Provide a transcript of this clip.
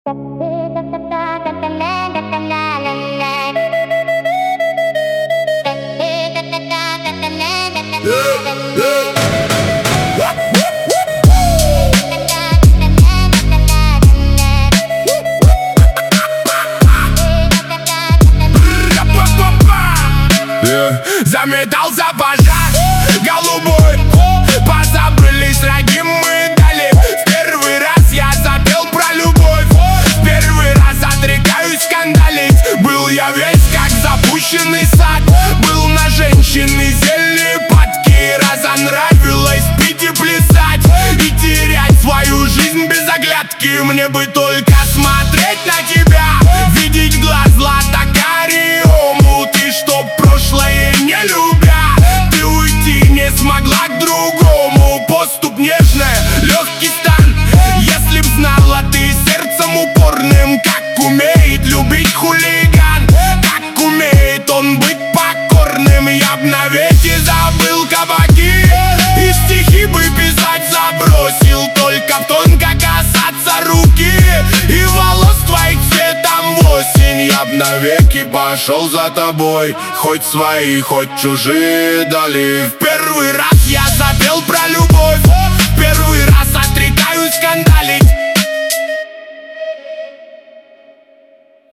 Заметался пожар голубой, позабылись враги, мы дали. В первый раз я запел про любовь, в первый раз отрекаюсь скандалить. Был я весь как запущенный сад, был на женщины зельные падки. Разонравилось пить и плясать и терять свою жизнь без оглядки. Мне бы только смотреть на тебя, видеть глаз златокарий омут, и чтоб прошлое не любя ты уйти не смогла к другому. Поступ нежная, легкий стан. Если б знала ты сердцем упорным, как умеет любить хулиган, как умеет он быть покорным, я б навеки забыл кабаки и стихи бы писать забросил. Только в тонко касаться руки и волос твоих цветом в осень. Я б навеки пошел за тобой, хоть свои, хоть чужие дали. В первый раз